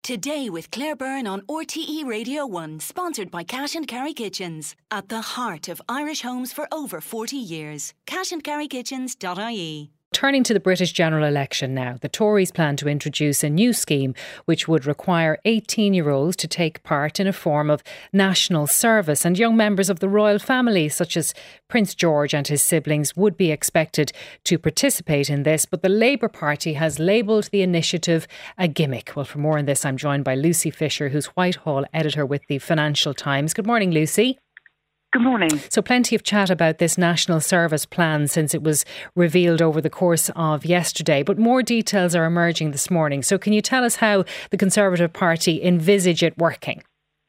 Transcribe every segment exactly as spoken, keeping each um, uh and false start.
Today with Claire Byrne on R T E Radio one, sponsored by Cash and Carry Kitchens. At the heart of Irish homes for over forty years. cash and carry kitchens dot I E. Turning to the British general election now, the Tories plan to introduce a new scheme which would require eighteen-year-olds to take part in a form of national service, and young members of the royal family, such as Prince George and his siblings, would be expected to participate in this. But the Labour Party has labelled the initiative a gimmick. Well, for more on this, I'm joined by Lucy Fisher, who's Whitehall editor with the Financial Times. Good morning, Lucy. Good morning. So plenty of chat about this national service plan since it was revealed over the course of yesterday, but more details are emerging this morning. So can you tell us how the Conservative Party envisage it working?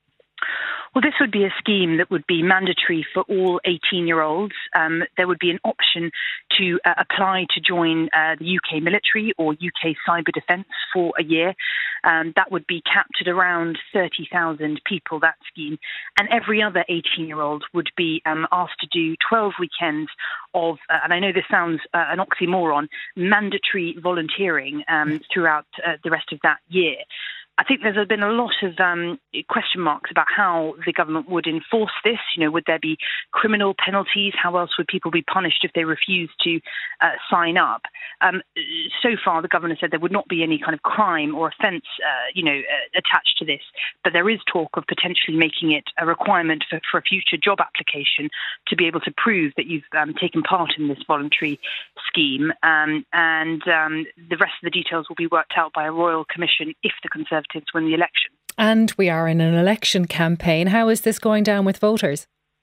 Well, this would be a scheme that would be mandatory for all eighteen-year-olds. Um, there would be an option to uh, apply to join uh, the U K military or U K cyber defence for a year. Um, that would be capped at around thirty thousand people, that scheme. And every other eighteen-year-old would be um, asked to do twelve weekends of, uh, and I know this sounds uh, an oxymoron, mandatory volunteering um, throughout uh, the rest of that year. I think there's been a lot of um, question marks about how the government would enforce this. You know, would there be criminal penalties? How else would people be punished if they refuse to uh, sign up? Um, so far, the governor said there would not be any kind of crime or offence, uh, you know, uh, attached to this. But there is talk of potentially making it a requirement for, for a future job application to be able to prove that you've um, taken part in this voluntary scheme. Um, and um, the rest of the details will be worked out by a royal commission if the Conservatives win the election. And we are in an election campaign. How is this going down with voters?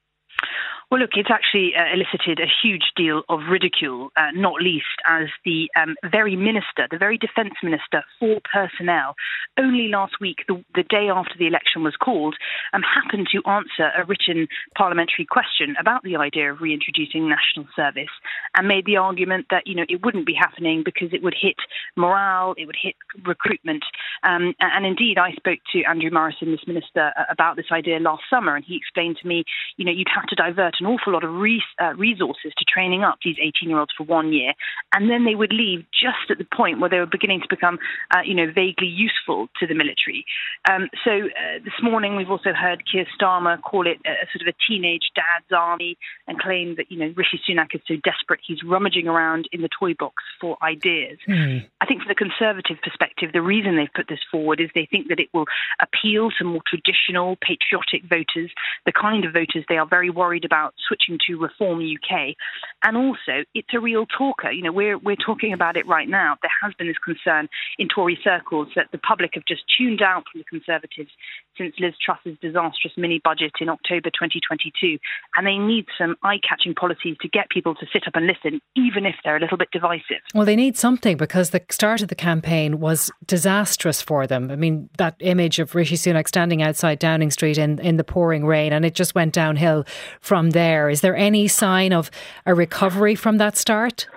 Well, look, it's actually uh, elicited a huge deal of ridicule, uh, not least as the um, very minister, the very defence minister for personnel, only last week, the, the day after the election was called, um, happened to answer a written parliamentary question about the idea of reintroducing national service and made the argument that, you know, it wouldn't be happening because it would hit morale, it would hit recruitment. Um, and indeed, I spoke to Andrew Morrison, this minister, uh, about this idea last summer, and he explained to me, you know, you'd have to divert an awful lot of res- uh, resources to training up these eighteen-year-olds for one year, and then they would leave just at the point where they were beginning to become, uh, you know, vaguely useful to the military. Um, so uh, this morning we've also heard Keir Starmer call it a, a sort of a teenage dad's army and claim that, you know, Rishi Sunak is so desperate he's rummaging around in the toy box for ideas. Mm. I think from the Conservative perspective, the reason they've put this forward is they think that it will appeal to more traditional, patriotic voters, the kind of voters they are very worried about switching to Reform U K. And also, it's a real talker. You know, we're we're talking about it right now. There has been this concern in Tory circles that the public have just tuned out from the Conservatives since Liz Truss's disastrous mini-budget in October twenty twenty-two. And they need some eye-catching policies to get people to sit up and listen, even if they're a little bit divisive. Well, they need something because the start of the campaign was disastrous for them. I mean, that image of Rishi Sunak standing outside Downing Street in, in the pouring rain, and it just went downhill from there. Is there any sign of a recovery from that start?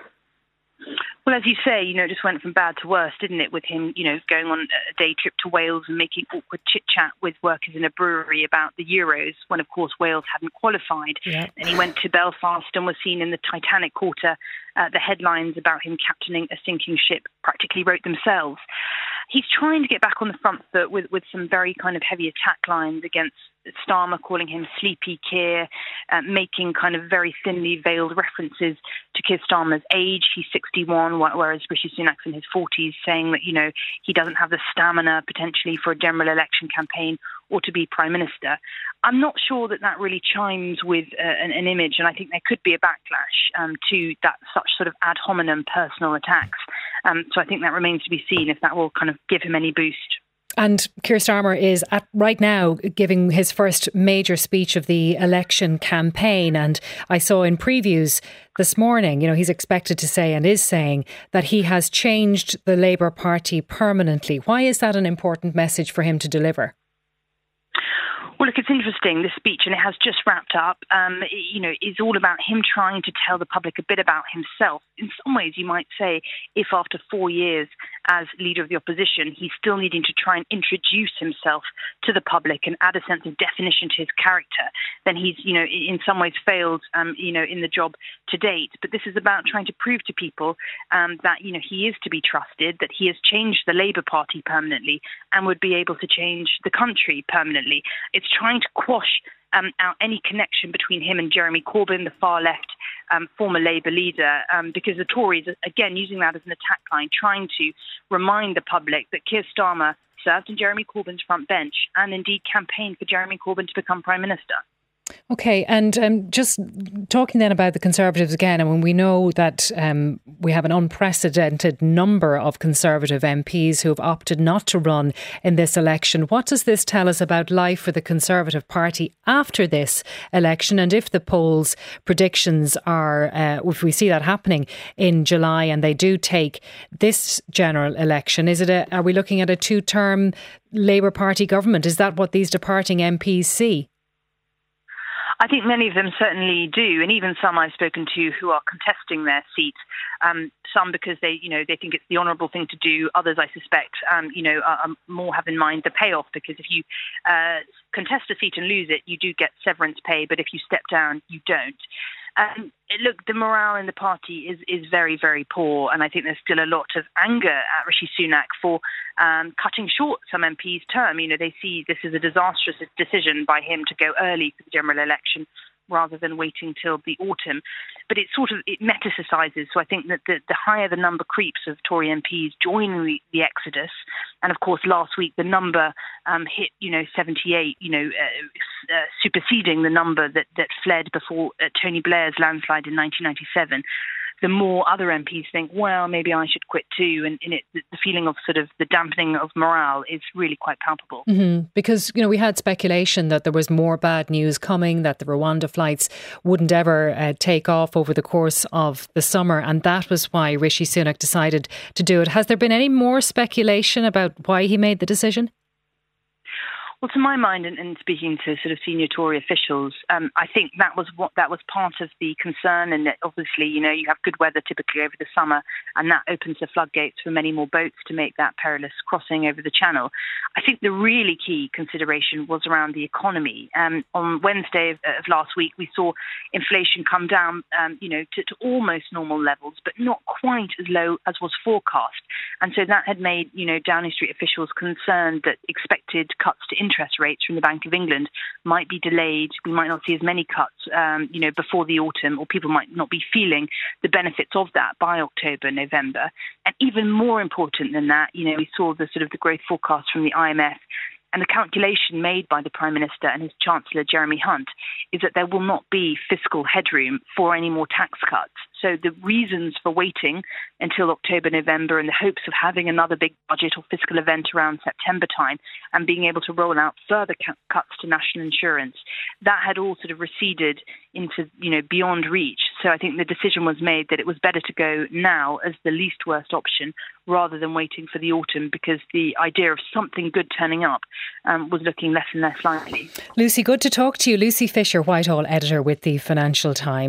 Well, as you say, you know, it just went from bad to worse, didn't it, with him, you know, going on a day trip to Wales and making awkward chit-chat with workers in a brewery about the Euros, when, of course, Wales hadn't qualified. Yeah. And he went to Belfast and was seen in the Titanic quarter. Uh, the headlines about him captaining a sinking ship practically wrote themselves. He's trying to get back on the front foot with, with some very kind of heavy attack lines against Starmer, calling him Sleepy Keir, uh, making kind of very thinly veiled references to Keir Starmer's age. He's sixty-one, whereas Rishi Sunak's in his forties, saying that, you know, he doesn't have the stamina potentially for a general election campaign or to be Prime Minister. I'm not sure that that really chimes with uh, an, an image, and I think there could be a backlash um, to that such sort of ad hominem personal attacks. Um, so I think that remains to be seen if that will kind of give him any boost. And Keir Starmer is at right now giving his first major speech of the election campaign. And I saw in previews this morning, you know, he's expected to say and is saying that he has changed the Labour Party permanently. Why is that an important message for him to deliver? Well, look, it's interesting, this speech, and it has just wrapped up. Um, you know, it's all about him trying to tell the public a bit about himself. in some ways you might say, if after four years as leader of the opposition, he's still needing to try and introduce himself to the public and add a sense of definition to his character, then he's, you know, in some ways failed, um, you know, in the job to date. But this is about trying to prove to people um, that, you know, he is to be trusted, that he has changed the Labour Party permanently and would be able to change the country permanently. It's trying to quash Um, out any connection between him and Jeremy Corbyn, the far-left um, former Labour leader, um, because the Tories, again, using that as an attack line, trying to remind the public that Keir Starmer served in Jeremy Corbyn's front bench and indeed campaigned for Jeremy Corbyn to become Prime Minister. OK, and um, just talking then about the Conservatives again, and when we know that um, we have an unprecedented number of Conservative M Ps who have opted not to run in this election, what does this tell us about life for the Conservative Party after this election? And if the polls predictions are, uh, if we see that happening in July and they do take this general election, is it a, are we looking at a two-term Labour Party government? Is that what these departing M Ps see? I think many of them certainly do, and even some I've spoken to who are contesting their seats. Um, some because they, you know, they think it's the honourable thing to do. Others, I suspect, um, you know, are, are more have in mind the payoff, because if you uh, contest a seat and lose it, you do get severance pay, but if you step down, you don't. Um, look, the morale in the party is, is very, very poor, and I think there's still a lot of anger at Rishi Sunak for um, cutting short some M Ps' term. You know, they see this as a disastrous decision by him to go early for the general election rather than waiting till the autumn. But it sort of, it metastasizes. So I think that the, the higher the number creeps of Tory M Ps joining the, the exodus, and of course last week the number um, hit, you know, seventy-eight, you know, uh, uh, superseding the number that, that fled before uh, Tony Blair's landslide in nineteen ninety-seven. The more other M Ps think, well, maybe I should quit too. And, and it, the feeling of sort of the dampening of morale is really quite palpable. Mm-hmm. Because, you know, we had speculation that there was more bad news coming, that the Rwanda flights wouldn't ever uh, take off over the course of the summer. And that was why Rishi Sunak decided to do it. Has there been any more speculation about why he made the decision? Well, to my mind, and, and speaking to sort of senior Tory officials, um, I think that was what that was part of the concern. And that obviously, you know, you have good weather typically over the summer, and that opens the floodgates for many more boats to make that perilous crossing over the Channel. I think the really key consideration was around the economy. Um, on Wednesday of, of last week, we saw inflation come down, um, you know, to, to almost normal levels, but not quite as low as was forecast. And so that had made, you know, Downing Street officials concerned that expected cuts to interest interest rates from the Bank of England might be delayed. We might not see as many cuts, um, you know, before the autumn, or people might not be feeling the benefits of that by October, November. And even more important than that, you know, we saw the sort of the growth forecast from the I M F. And the calculation made by the Prime Minister and his Chancellor, Jeremy Hunt, is that there will not be fiscal headroom for any more tax cuts. So the reasons for waiting until October, November, and the hopes of having another big budget or fiscal event around September time and being able to roll out further cu- cuts to national insurance, that had all sort of receded into, you know, beyond reach. So I think the decision was made that it was better to go now as the least worst option rather than waiting for the autumn, because the idea of something good turning up um, was looking less and less likely. Lucy, good to talk to you. Lucy Fisher, Whitehall editor with the Financial Times.